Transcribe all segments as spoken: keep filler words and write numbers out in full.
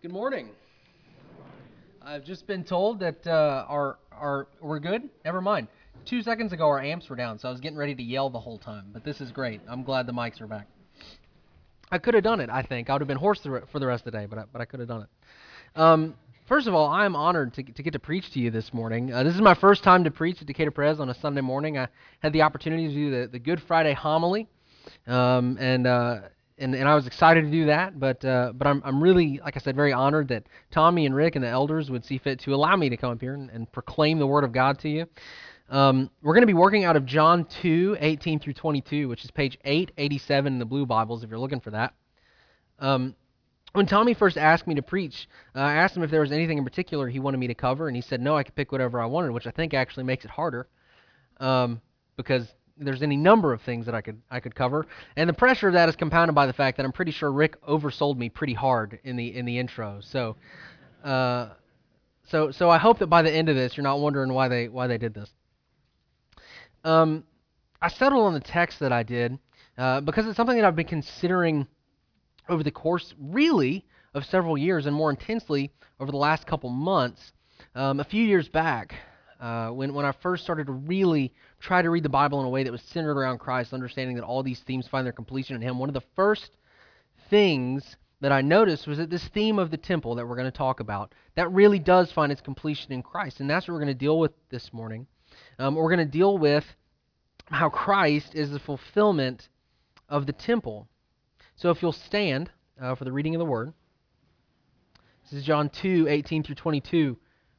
Good morning. I've just been told that uh, our our we're good. Never mind. Two seconds ago, our amps were down, so I was getting ready to yell the whole time. But this is great. I'm glad the mics are back. I could have done it. I think I would have been hoarse for the rest of the day, but I, but I could have done it. Um, first of all, I am honored to to get to preach to you this morning. Uh, this is my first time to preach at Decatur Pres on a Sunday morning. I had the opportunity to do the, the Good Friday homily, um, and. Uh, And, and I was excited to do that, but uh, but I'm I'm really, like I said, very honored that Tommy and Rick and the elders would see fit to allow me to come up here and, and proclaim the Word of God to you. Um, we're going to be working out of John two, eighteen through twenty-two, which is page eight eighty-seven in the blue Bibles, if you're looking for that. Um, when Tommy first asked me to preach, uh, I asked him if there was anything in particular he wanted me to cover, and he said, no, I could pick whatever I wanted, which I think actually makes it harder, um, because there's any number of things that I could I could cover, and the pressure of that is compounded by the fact that I'm pretty sure Rick oversold me pretty hard in the in the intro. So, uh, so so I hope that by the end of this, you're not wondering why they why they did this. Um, I settled on the text that I did uh, because it's something that I've been considering over the course, really, of several years, and more intensely over the last couple months. Um, a few years back, uh, when when I first started to really try to read the Bible in a way that was centered around Christ, understanding that all these themes find their completion in Him, one of the first things that I noticed was that this theme of the temple that we're going to talk about, that really does find its completion in Christ, and that's what we're going to deal with this morning. Um, we're going to deal with how Christ is the fulfillment of the temple. So if you'll stand uh, for the reading of the Word. This is John two, eighteen through twenty-two.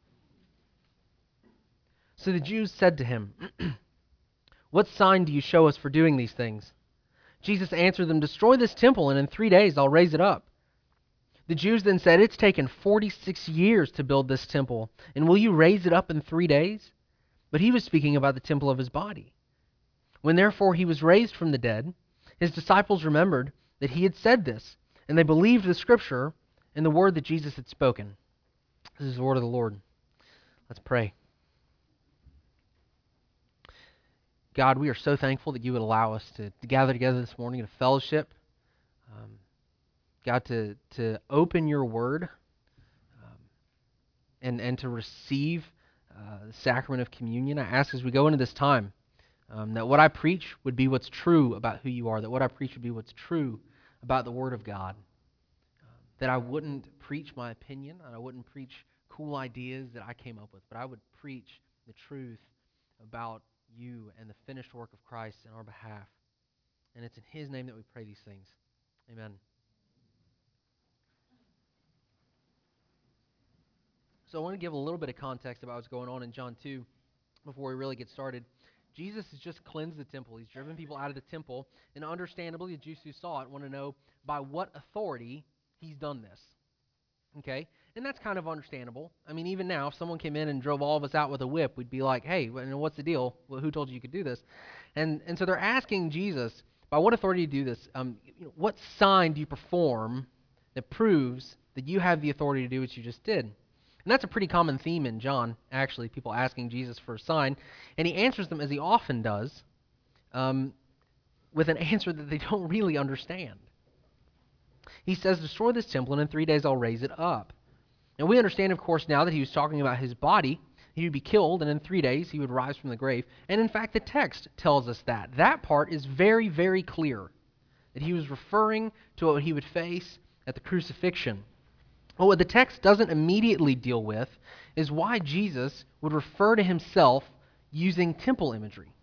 So the Jews said to him, what sign do you show us for doing these things? Jesus answered them, destroy this temple, and in three days I'll raise it up. The Jews then said, it's taken forty-six years to build this temple, and will you raise it up in three days? But he was speaking about the temple of his body. When therefore he was raised from the dead, his disciples remembered that he had said this, and they believed the scripture and the word that Jesus had spoken. This is the word of the Lord. Let's pray. God, we are so thankful that you would allow us to, to gather together this morning in a fellowship. Um, God, to, to open your word um, and, and to receive uh, the sacrament of communion. I ask as we go into this time um, that what I preach would be what's true about who you are, that what I preach would be what's true about the word of God, um, that I wouldn't preach my opinion, and I wouldn't preach cool ideas that I came up with, but I would preach the truth about you and the finished work of Christ in our behalf. And it's in his name that we pray these things. Amen. So I want to give a little bit of context about what's going on in John two before we really get started. Jesus has just cleansed the temple. He's driven people out of the temple, and understandably, the Jews who saw it want to know by what authority he's done this. Okay? And that's kind of understandable. I mean, even now, if someone came in and drove all of us out with a whip, we'd be like, hey, what's the deal? Well, who told you you could do this? And and so they're asking Jesus, by what authority do you do this? Um, you know, what sign do you perform that proves that you have the authority to do what you just did? And that's a pretty common theme in John, actually, people asking Jesus for a sign. And he answers them, as he often does, um, with an answer that they don't really understand. He says, destroy this temple, and in three days I'll raise it up. And we understand, of course, now that he was talking about his body. He would be killed, and in three days he would rise from the grave. And in fact, the text tells us that. That part is very, very clear, that he was referring to what he would face at the crucifixion. But what the text doesn't immediately deal with is why Jesus would refer to himself using temple imagery.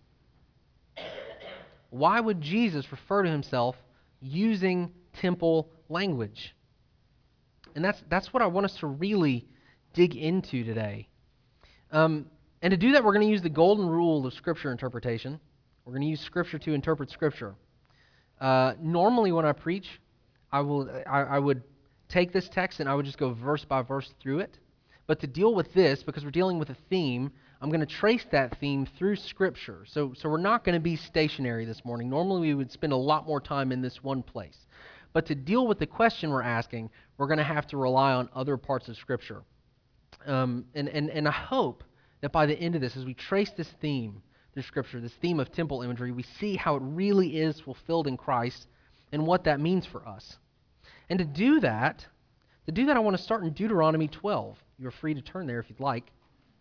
Why would Jesus refer to himself using temple language? And that's that's what I want us to really dig into today. Um, and to do that, we're going to use the golden rule of Scripture interpretation. We're going to use Scripture to interpret Scripture. Uh, normally, when I preach, I will I, I would take this text and I would just go verse by verse through it. But to deal with this, because we're dealing with a theme, I'm going to trace that theme through Scripture. So, so we're not going to be stationary this morning. Normally, we would spend a lot more time in this one place. But to deal with the question we're asking, we're going to have to rely on other parts of Scripture. Um, and, and, and I hope that by the end of this, as we trace this theme through Scripture, this theme of temple imagery, we see how it really is fulfilled in Christ and what that means for us. And to do that, To do that, I want to start in Deuteronomy twelve. You're free to turn there if you'd like.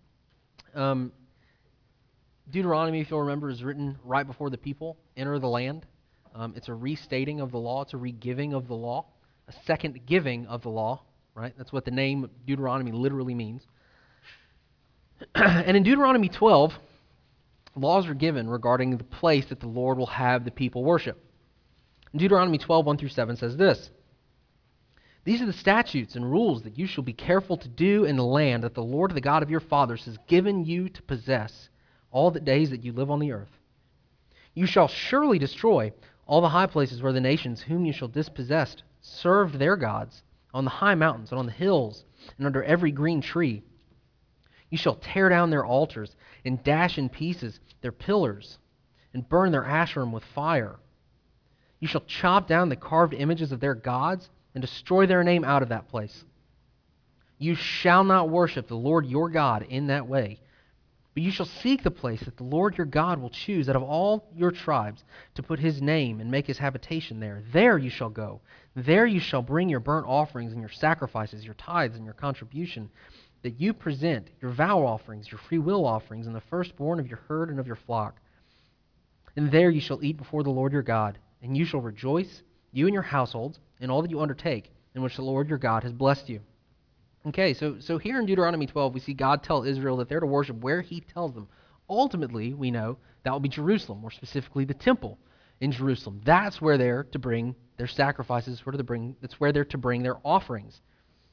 Um, Deuteronomy, if you'll remember, is written right before the people enter the land. Um, it's a restating of the law. It's a re-giving of the law. A second giving of the law, right? That's what the name Deuteronomy literally means. And in Deuteronomy twelve, laws are given regarding the place that the Lord will have the people worship. In Deuteronomy twelve, one through seven says this: "These are the statutes and rules that you shall be careful to do in the land that the Lord, the God of your fathers, has given you to possess all the days that you live on the earth. You shall surely destroy all the high places where the nations whom you shall dispossess served their gods, on the high mountains and on the hills and under every green tree. You shall tear down their altars and dash in pieces their pillars and burn their Asherim with fire. You shall chop down the carved images of their gods and destroy their name out of that place. You shall not worship the Lord your God in that way, but you shall seek the place that the Lord your God will choose out of all your tribes to put his name and make his habitation there. There you shall go. There you shall bring your burnt offerings and your sacrifices, your tithes and your contribution that you present, your vow offerings, your free will offerings, and the firstborn of your herd and of your flock. And there you shall eat before the Lord your God, and you shall rejoice, you and your households, in all that you undertake, in which the Lord your God has blessed you." Okay, so, so here in Deuteronomy twelve, we see God tell Israel that they're to worship where he tells them. Ultimately, we know that will be Jerusalem, more specifically the temple in Jerusalem. That's where they're to bring their sacrifices, where to bring, that's where they're to bring their offerings.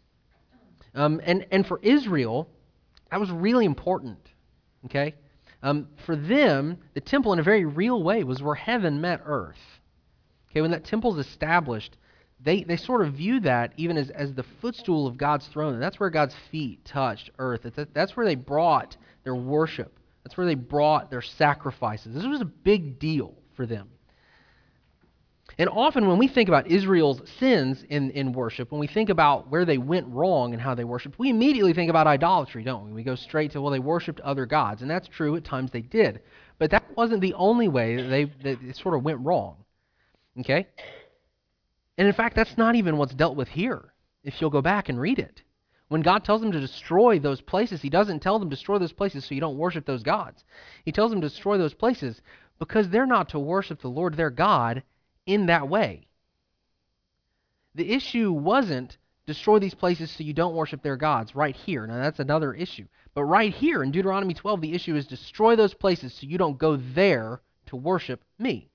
Um, and, and for Israel, that was really important, okay? Um, for them, the temple in a very real way was where heaven met earth. Okay, when that temple's established, they, they sort of view that even as, as the footstool of God's throne. And that's where God's feet touched earth. That's, that's where they brought their worship. That's where they brought their sacrifices. This was a big deal for them. And often when we think about Israel's sins in, in worship, when we think about where they went wrong and how they worshiped, we immediately think about idolatry, don't we? We go straight to, well, they worshiped other gods. And that's true, at times they did. But that wasn't the only way that they, that it sort of went wrong. Okay? And in fact, that's not even what's dealt with here, if you'll go back and read it. When God tells them to destroy those places, he doesn't tell them to destroy those places so you don't worship those gods. He tells them to destroy those places because they're not to worship the Lord their God in that way. The issue wasn't destroy these places so you don't worship their gods right here. Now that's another issue. But right here in Deuteronomy twelve, the issue is destroy those places so you don't go there to worship me.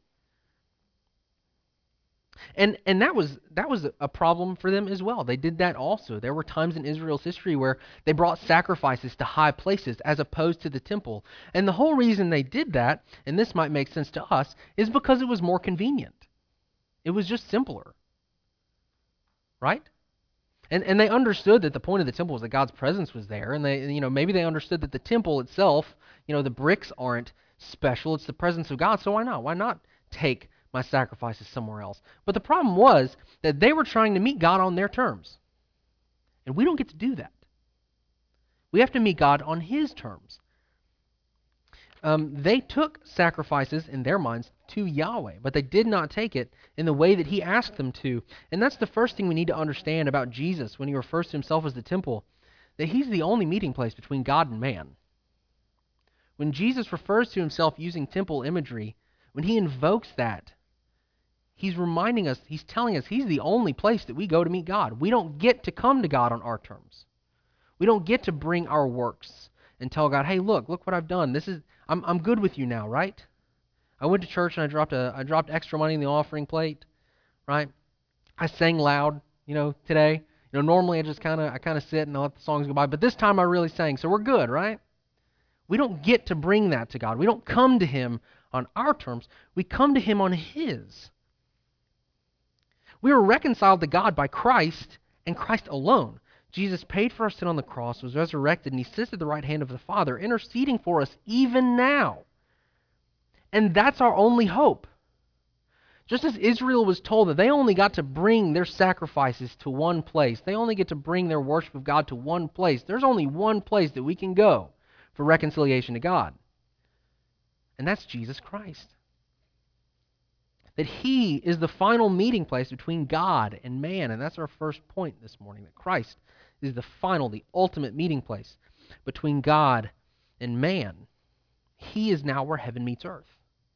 And and that was that was a problem for them as well. They did that also. There were times in Israel's history where they brought sacrifices to high places as opposed to the temple. And the whole reason they did that, and this might make sense to us, is because it was more convenient. It was just simpler. Right? And and they understood that the point of the temple was that God's presence was there, and they you know maybe they understood that the temple itself, you know, the bricks aren't special, it's the presence of God. So why not? Why not take my sacrifices somewhere else? But the problem was that they were trying to meet God on their terms. And we don't get to do that. We have to meet God on his terms. Um, they took sacrifices in their minds to Yahweh, but they did not take it in the way that he asked them to. And that's the first thing we need to understand about Jesus when he refers to himself as the temple, that he's the only meeting place between God and man. When Jesus refers to himself using temple imagery, when he invokes that, he's reminding us, he's telling us he's the only place that we go to meet God. We don't get to come to God on our terms. We don't get to bring our works and tell God, hey, look, look what I've done. This is I'm I'm good with you now, right? I went to church and I dropped a I dropped extra money in the offering plate, right? I sang loud, you know, today. You know, normally I just kind of I kind of sit and I let the songs go by, but this time I really sang, so we're good, right? We don't get to bring that to God. We don't come to him on our terms. We come to him on his. We were reconciled to God by Christ and Christ alone. Jesus paid for our sin on the cross, was resurrected, and he sits at the right hand of the Father, interceding for us even now. And that's our only hope. Just as Israel was told that they only got to bring their sacrifices to one place, they only get to bring their worship of God to one place, there's only one place that we can go for reconciliation to God. And that's Jesus Christ. that he is the final meeting place between God and man. And that's our first point this morning, that Christ is the final, the ultimate meeting place between God and man. He is now where heaven meets earth.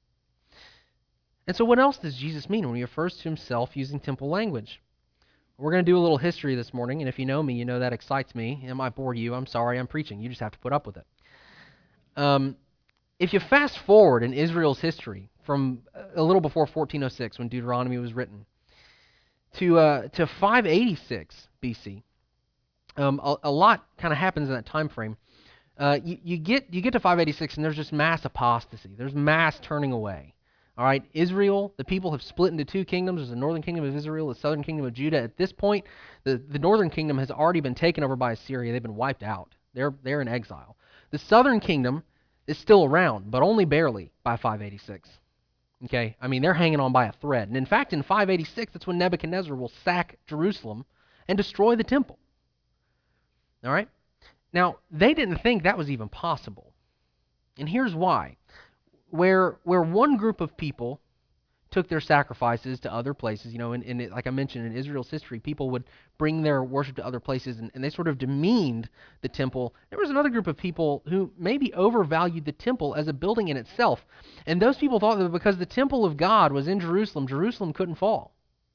And so what else does Jesus mean when he refers to himself using temple language? We're going to do a little history this morning, and if you know me, you know that excites me. It might bore you. I'm sorry, I'm preaching. You just have to put up with it. Um, if you fast forward in Israel's history from a little before fourteen oh six, when Deuteronomy was written, to uh, to five eighty-six B C, um, a, a lot kind of happens in that time frame. Uh, you, you get you get to five eighty-six, and there's just mass apostasy. There's mass turning away. All right, Israel, the people have split into two kingdoms. There's the northern kingdom of Israel, the southern kingdom of Judah. At this point, the, the northern kingdom has already been taken over by Assyria. They've been wiped out. They're, they're in exile. The southern kingdom is still around, but only barely by five eighty-six. Okay, I mean, they're hanging on by a thread. And in fact, in five eighty-six, that's when Nebuchadnezzar will sack Jerusalem and destroy the temple. All right? Now, they didn't think that was even possible. And here's why. Where where one group of people took their sacrifices to other places, you know, and, and it, like I mentioned, in Israel's history, people would bring their worship to other places, and, and they sort of demeaned the temple. There was another group of people who maybe overvalued the temple as a building in itself, and those people thought that because the temple of God was in Jerusalem, Jerusalem couldn't fall.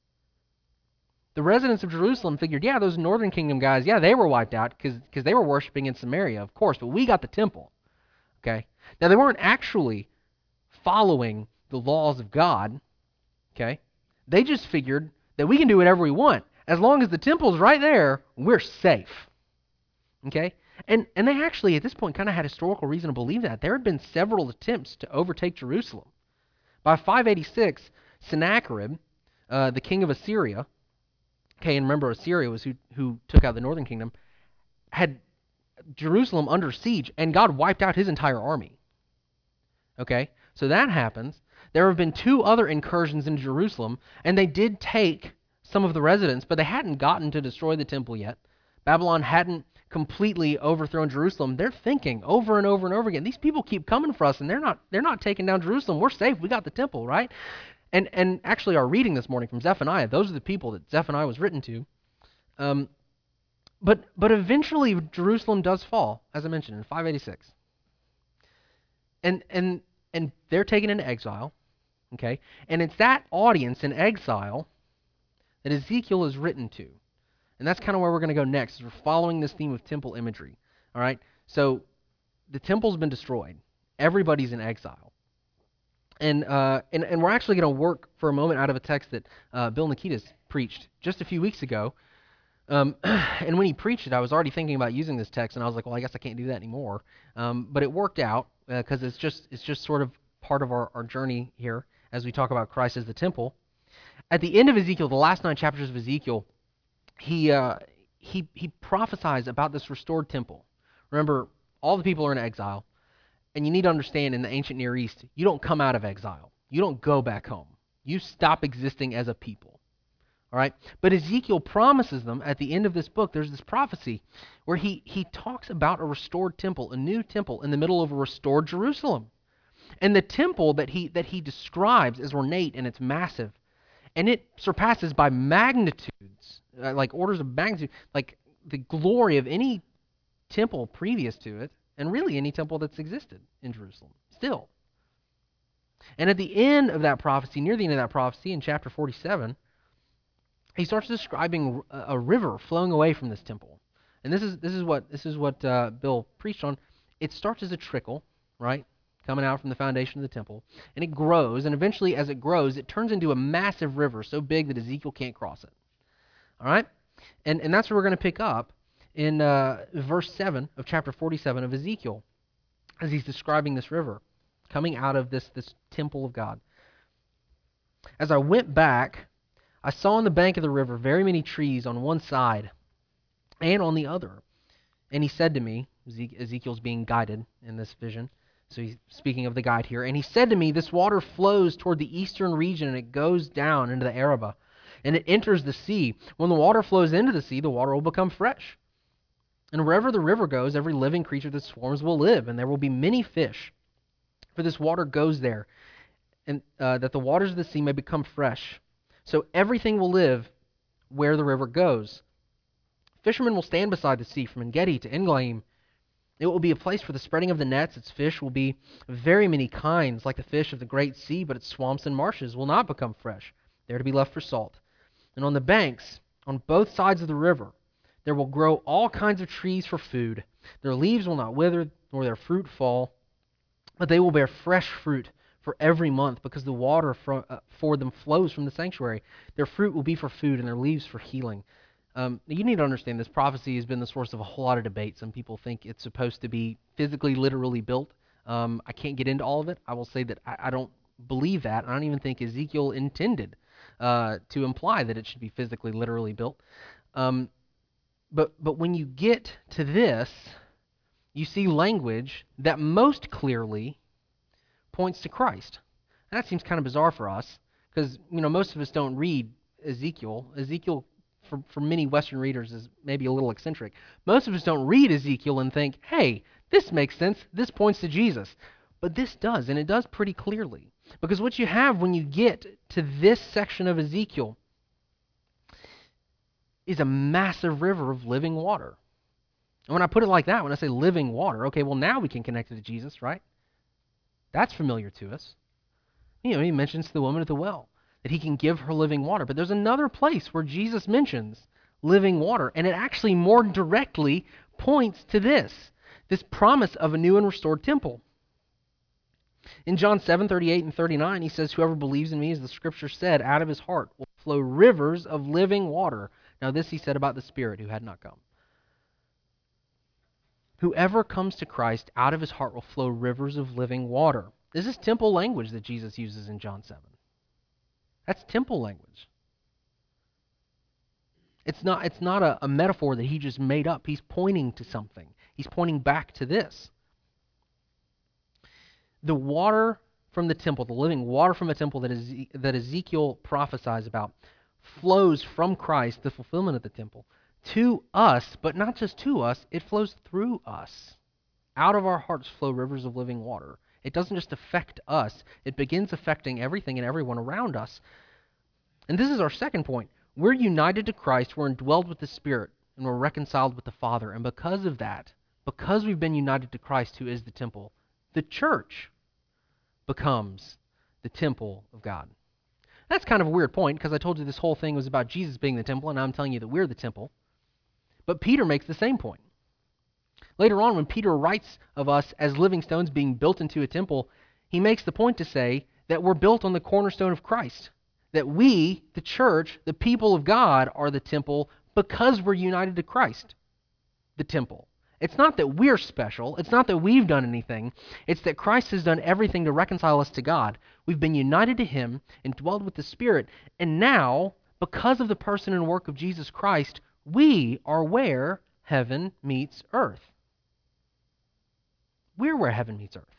The residents of Jerusalem figured, yeah, those northern kingdom guys, yeah, they were wiped out because because they were worshiping in Samaria, of course, but we got the temple. Okay? Now, they weren't actually following the laws of God, okay? They just figured that we can do whatever we want. As long as the temple's right there, we're safe, okay? And and they actually, at this point, kind of had historical reason to believe that. There had been several attempts to overtake Jerusalem. By five eighty-six, Sennacherib, uh, the king of Assyria, okay, and remember, Assyria was who, who took out the northern kingdom, had Jerusalem under siege, and God wiped out his entire army, okay? So that happens. There have been two other incursions into Jerusalem, and they did take some of the residents, but they hadn't gotten to destroy the temple yet. Babylon hadn't completely overthrown Jerusalem. They're thinking over and over and over again, these people keep coming for us, and they're not they're not taking down Jerusalem. We're safe. We got the temple, right? And and actually our reading this morning from Zephaniah, those are the people that Zephaniah was written to. Um, but but eventually Jerusalem does fall, as I mentioned, in five eighty-six. And and And they're taken into exile, okay? And it's that audience in exile that Ezekiel is written to. And that's kind of where we're going to go next, is we're following this theme of temple imagery, all right? So the temple's been destroyed. Everybody's in exile. And uh, and, and we're actually going to work for a moment out of a text that uh, Bill Nikitas preached just a few weeks ago. Um, and when he preached it, I was already thinking about using this text, and I was like, well, I guess I can't do that anymore. Um, but it worked out, because uh, it's just it's just sort of part of our, our journey here as we talk about Christ as the temple. At the end of Ezekiel, the last nine chapters of Ezekiel, he uh, he he prophesies about this restored temple. Remember, all the people are in exile, and you need to understand, in the ancient Near East, you don't come out of exile. You don't go back home. You stop existing as a people. All right? But Ezekiel promises them at the end of this book, there's this prophecy where he, he talks about a restored temple, a new temple in the middle of a restored Jerusalem. And the temple that he that he describes is ornate and it's massive. And it surpasses by magnitudes, uh, like orders of magnitude, like the glory of any temple previous to it, and really any temple that's existed in Jerusalem still. And at the end of that prophecy, near the end of that prophecy, in chapter forty-seven, he starts describing a river flowing away from this temple. And this is this is what this is what uh, Bill preached on. It starts as a trickle, right, coming out from the foundation of the temple, and it grows, and eventually as it grows, it turns into a massive river so big that Ezekiel can't cross it. All right? And and that's where we're going to pick up in uh, verse seven of chapter forty-seven of Ezekiel, as he's describing this river coming out of this, this temple of God. As I went back, I saw on the bank of the river very many trees on one side and on the other. And he said to me, Ezekiel's being guided in this vision, so he's speaking of the guide here, and he said to me, this water flows toward the eastern region, and it goes down into the Arabah, and it enters the sea. When the water flows into the sea, the water will become fresh. And wherever the river goes, every living creature that swarms will live, and there will be many fish, for this water goes there. and uh, that the waters of the sea may become fresh. So everything will live where the river goes. Fishermen will stand beside the sea from En-gedi to En-Eglaim. It will be a place for the spreading of the nets. Its fish will be very many kinds, like the fish of the great sea, but its swamps and marshes will not become fresh. They are to be left for salt. And on the banks, on both sides of the river, there will grow all kinds of trees for food. Their leaves will not wither, nor their fruit fall, but they will bear fresh fruit for every month, because the water for, uh, for them flows from the sanctuary. Their fruit will be for food, and their leaves for healing. Um, you need to understand this prophecy has been the source of a whole lot of debate. Some people think it's supposed to be physically, literally built. Um, I can't get into all of it. I will say that I, I don't believe that. I don't even think Ezekiel intended uh, to imply that it should be physically, literally built. Um, but but when you get to this, you see language that most clearly points to Christ. And that seems kind of bizarre for us, because you know most of us don't read Ezekiel. Ezekiel, for, for many Western readers, is maybe a little eccentric. Most of us don't read Ezekiel and think, hey, this makes sense. This points to Jesus. But this does, and it does pretty clearly. Because what you have when you get to this section of Ezekiel is a massive river of living water. And when I put it like that, when I say living water, okay, well now we can connect it to Jesus, right? That's familiar to us. You know, he mentions to the woman at the well that he can give her living water. But there's another place where Jesus mentions living water, and it actually more directly points to this, this promise of a new and restored temple. In John seven, thirty-eight and thirty-nine, he says, whoever believes in me, as the scripture said, out of his heart will flow rivers of living water. Now this he said about the Spirit who had not come. Whoever comes to Christ, out of his heart will flow rivers of living water. This is temple language that Jesus uses in John seven. That's temple language. It's not, it's not a, a metaphor that he just made up. He's pointing to something. He's pointing back to this. The water from the temple, the living water from a temple that, is, that Ezekiel prophesies about, flows from Christ, the fulfillment of the temple, to us, but not just to us, it flows through us. Out of our hearts flow rivers of living water. It doesn't just affect us, it begins affecting everything and everyone around us. And this is our second point. We're united to Christ, we're indwelled with the Spirit, and we're reconciled with the Father. And because of that, because we've been united to Christ, who is the temple, the church becomes the temple of God. That's kind of a weird point, because I told you this whole thing was about Jesus being the temple, and now I'm telling you that we're the temple. But Peter makes the same point. Later on, when Peter writes of us as living stones being built into a temple, he makes the point to say that we're built on the cornerstone of Christ. That we, the church, the people of God, are the temple because we're united to Christ, the temple. It's not that we're special. It's not that we've done anything. It's that Christ has done everything to reconcile us to God. We've been united to him and dwelled with the Spirit. And now, because of the person and work of Jesus Christ, we are where heaven meets earth. We're where heaven meets earth.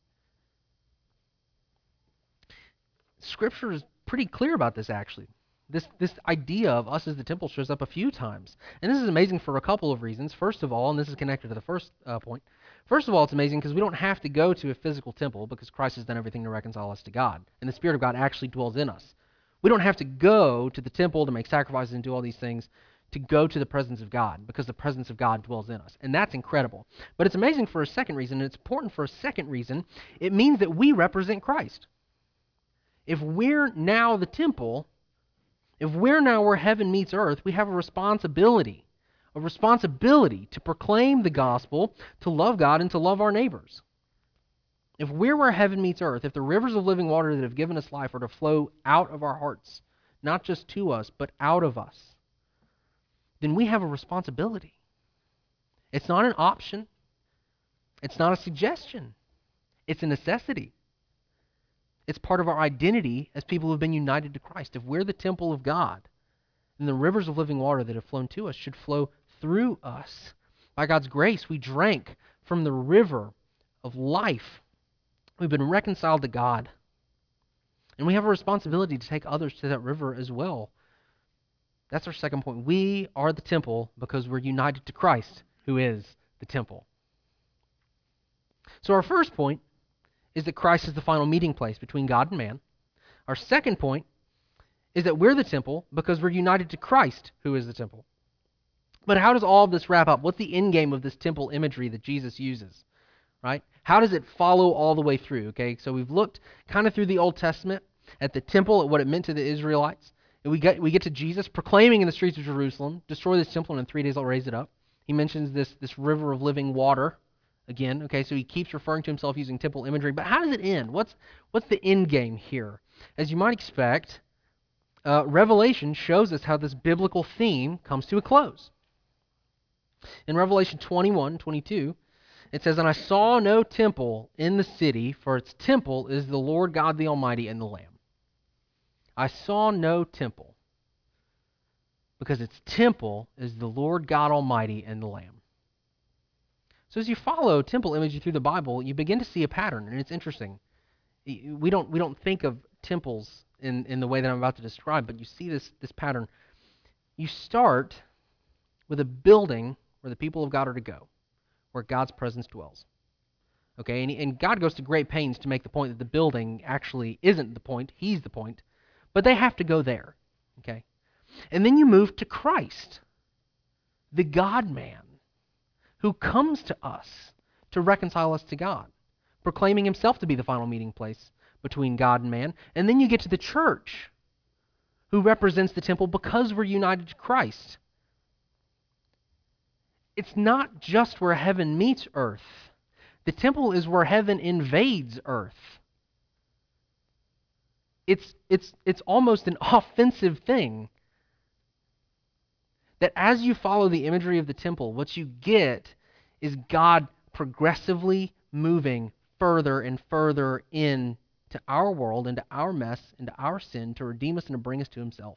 Scripture is pretty clear about this, actually. This, this idea of us as the temple shows up a few times. And this is amazing for a couple of reasons. First of all, and this is connected to the first uh, point, first of all, it's amazing because we don't have to go to a physical temple because Christ has done everything to reconcile us to God. And the Spirit of God actually dwells in us. We don't have to go to the temple to make sacrifices and do all these things to go to the presence of God, because the presence of God dwells in us. And that's incredible. But it's amazing for a second reason, and it's important for a second reason. It means that we represent Christ. If we're now the temple, if we're now where heaven meets earth, we have a responsibility, a responsibility to proclaim the gospel, to love God, and to love our neighbors. If we're where heaven meets earth, if the rivers of living water that have given us life are to flow out of our hearts, not just to us, but out of us, then we have a responsibility. It's not an option. It's not a suggestion. It's a necessity. It's part of our identity as people who have been united to Christ. If we're the temple of God, then the rivers of living water that have flown to us should flow through us. By God's grace, we drank from the river of life. We've been reconciled to God. And we have a responsibility to take others to that river as well. That's our second point. We are the temple because we're united to Christ, who is the temple. So our first point is that Christ is the final meeting place between God and man. Our second point is that we're the temple because we're united to Christ, who is the temple. But how does all of this wrap up? What's the end game of this temple imagery that Jesus uses, right? How does it follow all the way through, okay? So we've looked kind of through the Old Testament at the temple, at what it meant to the Israelites. And we get, we get to Jesus proclaiming in the streets of Jerusalem, destroy this temple and in three days I'll raise it up. He mentions this, this river of living water again, okay? So he keeps referring to himself using temple imagery. But how does it end? What's, what's the end game here? As you might expect, Uh, Revelation shows us how this biblical theme comes to a close. In Revelation twenty-one, twenty-two, it says, "And I saw no temple in the city, for its temple is the Lord God the Almighty and the Lamb." I saw no temple, because its temple is the Lord God Almighty and the Lamb. So as you follow temple imagery through the Bible, you begin to see a pattern, and it's interesting. We don't we don't think of temples in, in the way that I'm about to describe, but you see this, this pattern. You start with a building where the people of God are to go, where God's presence dwells. Okay, and, and God goes to great pains to make the point that the building actually isn't the point, He's the point, but they have to go there. Okay, and then you move to Christ, the God-man, who comes to us to reconcile us to God, proclaiming Himself to be the final meeting place between God and man. And then you get to the church, who represents the temple because we're united to Christ. It's not just where heaven meets earth. The temple is where heaven invades earth. It's, it's, it's almost an offensive thing. That as you follow the imagery of the temple, what you get is God progressively moving further and further in to our world, into our mess, into our sin, to redeem us and to bring us to Himself.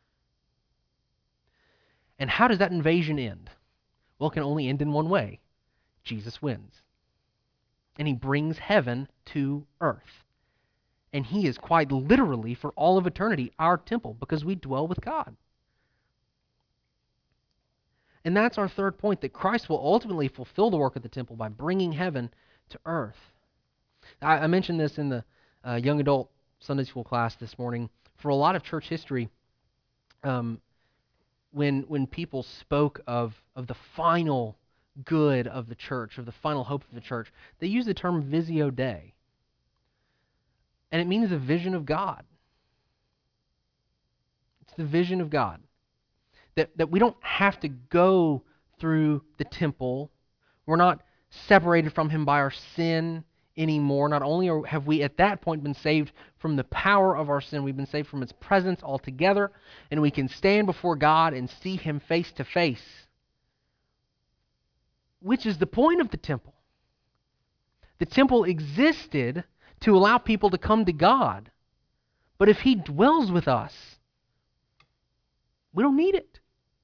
And how does that invasion end? Well, it can only end in one way. Jesus wins. And He brings heaven to earth. And He is quite literally, for all of eternity, our temple, because we dwell with God. And that's our third point, that Christ will ultimately fulfill the work of the temple by bringing heaven to earth. I, I mentioned this in the uh, young adult Sunday school class this morning. For a lot of church history, um, when when people spoke of, of the final good of the church, of the final hope of the church, they use the term Visio Dei. And it means the vision of God. It's the vision of God. That, that we don't have to go through the temple. We're not separated from Him by our sin anymore. Not only are, have we at that point been saved from the power of our sin, we've been saved from its presence altogether, and we can stand before God and see Him face to face, which is the point of the temple. The temple existed to allow people to come to God, but if He dwells with us, we don't need it.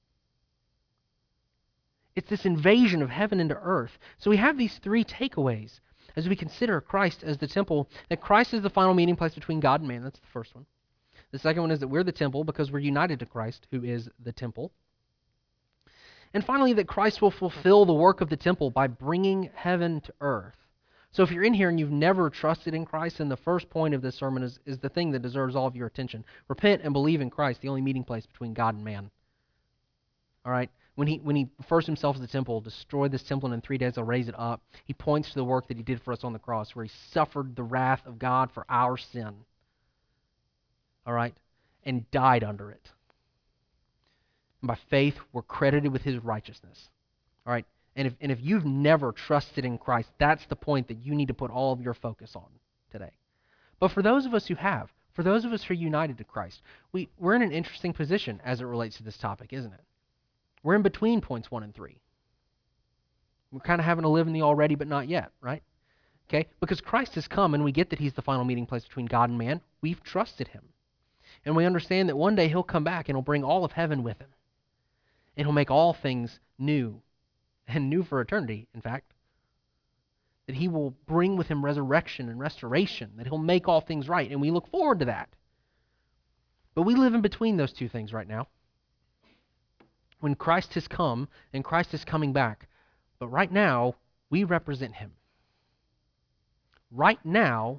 It's this invasion of heaven into earth. So we have these three takeaways as we consider Christ as the temple, that Christ is the final meeting place between God and man. That's the first one. The second one is that we're the temple because we're united to Christ, who is the temple. And finally, that Christ will fulfill the work of the temple by bringing heaven to earth. So if you're in here and you've never trusted in Christ, then the first point of this sermon is, is the thing that deserves all of your attention. Repent and believe in Christ, the only meeting place between God and man. All right? When he when he refers himself as the temple, destroy this temple and in three days I'll raise it up, he points to the work that He did for us on the cross, where He suffered the wrath of God for our sin. All right? And died under it. And by faith, we're credited with His righteousness. All right? And if, and if you've never trusted in Christ, that's the point that you need to put all of your focus on today. But for those of us who have, for those of us who are united to Christ, we, we're in an interesting position as it relates to this topic, isn't it? We're in between points one and three. We're kind of having to live in the already but not yet, right? Okay? Because Christ has come and we get that He's the final meeting place between God and man. We've trusted Him. And we understand that one day He'll come back and He'll bring all of heaven with Him. And He'll make all things new. And new for eternity, in fact. That He will bring with Him resurrection and restoration. That He'll make all things right. And we look forward to that. But we live in between those two things right now. When Christ has come and Christ is coming back. But right now, we represent Him. right now,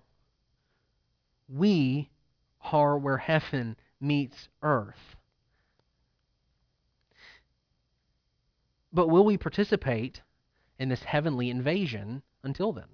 we are where heaven meets earth. But will we participate in this heavenly invasion until then?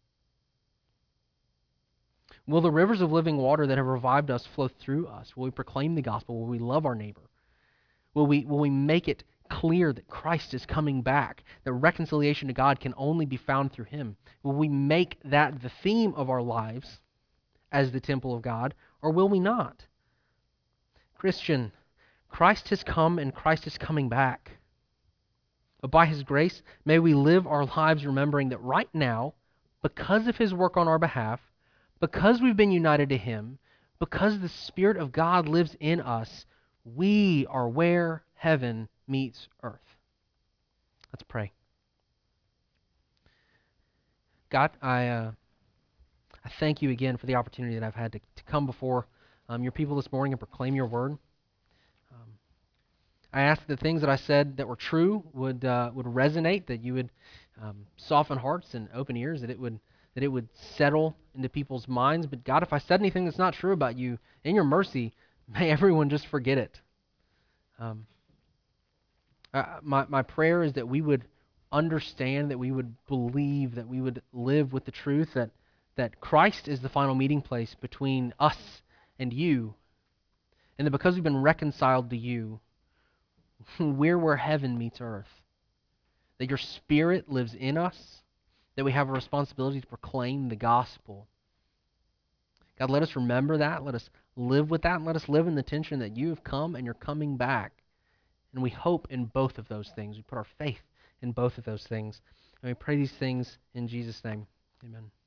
Will the rivers of living water that have revived us flow through us? Will we proclaim the gospel? Will we love our neighbor? Will we, will we make it clear that Christ is coming back, that reconciliation to God can only be found through him? Will we make that the theme of our lives as the temple of God, or will we not? Christian, Christ has come and Christ is coming back. But by his grace, may we live our lives remembering that right now, because of his work on our behalf, because we've been united to him, because the Spirit of God lives in us, we are where heaven meets earth. Let's pray. God, I uh, I thank you again for the opportunity that I've had to, to come before um, your people this morning and proclaim your word. Um, I ask that the things that I said that were true would uh, would resonate, that you would um, soften hearts and open ears, that it would that it would settle into people's minds. But God, if I said anything that's not true about you, in your mercy, may everyone just forget it. Um, uh, my my prayer is that we would understand, that we would believe, that we would live with the truth that that Christ is the final meeting place between us and you, and that because we've been reconciled to you, we're where heaven meets earth. That your Spirit lives in us, that we have a responsibility to proclaim the gospel. God, let us remember that. Let us live with that, and let us live in the tension that you have come and you're coming back. And we hope in both of those things. We put our faith in both of those things. And we pray these things in Jesus' name. Amen.